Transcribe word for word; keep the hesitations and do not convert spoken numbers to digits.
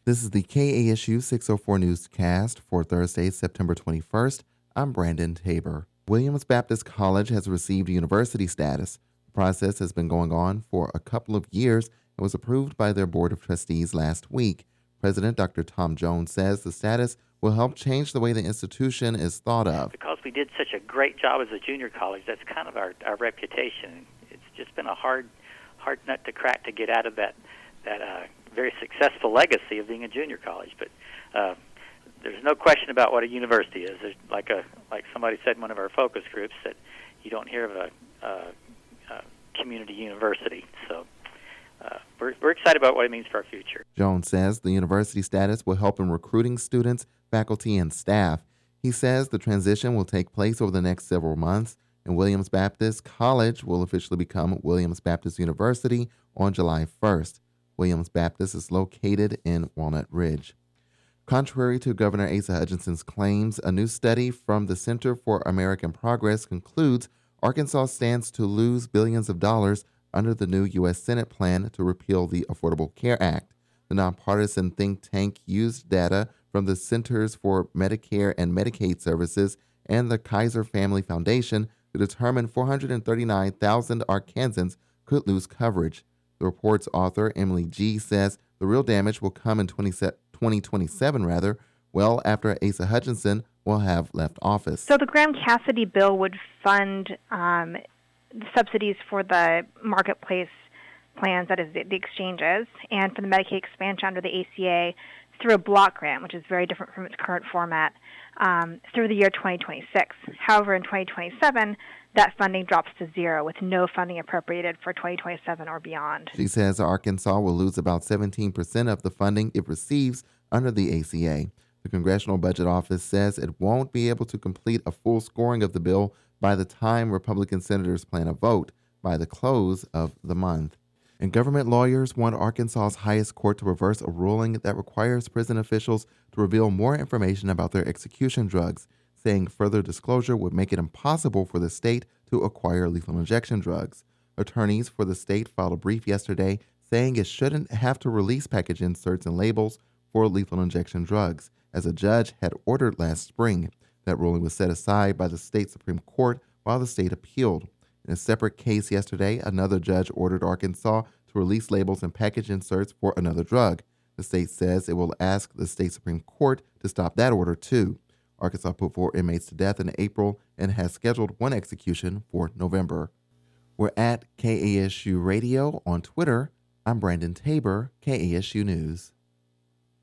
This is the K A S U six oh four newscast for Thursday, September twenty-first. I'm Brandon Tabor. Williams Baptist College has received university status. The process has been going on for a couple of years and was approved by their Board of Trustees last week. President Doctor Tom Jones says the status will help change the way the institution is thought of. Because we did such a great job as a junior college, that's kind of our, our reputation. It's just been a hard hard nut to crack to get out of that that uh, very successful legacy of being a junior college. But uh, there's no question about what a university is. There's like a like somebody said in one of our focus groups that you don't hear of a, a, a community university. So uh, we're, we're excited about what it means for our future. Jones says the university status will help in recruiting students, faculty, and staff. He says the transition will take place over the next several months, and Williams Baptist College will officially become Williams Baptist University on July first. Williams Baptist is located in Walnut Ridge. Contrary to Governor Asa Hutchinson's claims, a new study from the Center for American Progress concludes Arkansas stands to lose billions of dollars under the new U S Senate plan to repeal the Affordable Care Act. The nonpartisan think tank used data from the Centers for Medicare and Medicaid Services and the Kaiser Family Foundation to determine four hundred thirty-nine thousand Arkansans could lose coverage. The report's author, Emily G., says the real damage will come in twenty twenty-seven, rather, well after Asa Hutchinson will have left office. So the Graham-Cassidy bill would fund um, the subsidies for the marketplace plans, that is the, the exchanges, and for the Medicaid expansion under the A C A through a block grant, which is very different from its current format, um, through the year twenty twenty-six. However, in twenty twenty-seven, that funding drops to zero with no funding appropriated for twenty twenty-seven or beyond. She says Arkansas will lose about seventeen percent of the funding it receives under the A C A. The Congressional Budget Office says it won't be able to complete a full scoring of the bill by the time Republican senators plan a vote by the close of the month. And government lawyers want Arkansas's highest court to reverse a ruling that requires prison officials to reveal more information about their execution drugs, saying further disclosure would make it impossible for the state to acquire lethal injection drugs. Attorneys for the state filed a brief yesterday saying it shouldn't have to release package inserts and labels for lethal injection drugs, as a judge had ordered last spring. That ruling was set aside by the state Supreme Court while the state appealed. In a separate case yesterday, another judge ordered Arkansas to release labels and package inserts for another drug. The state says it will ask the state Supreme Court to stop that order, too. Arkansas put four inmates to death in April and has scheduled one execution for November. We're at K A S U Radio on Twitter. I'm Brandon Tabor, K A S U News.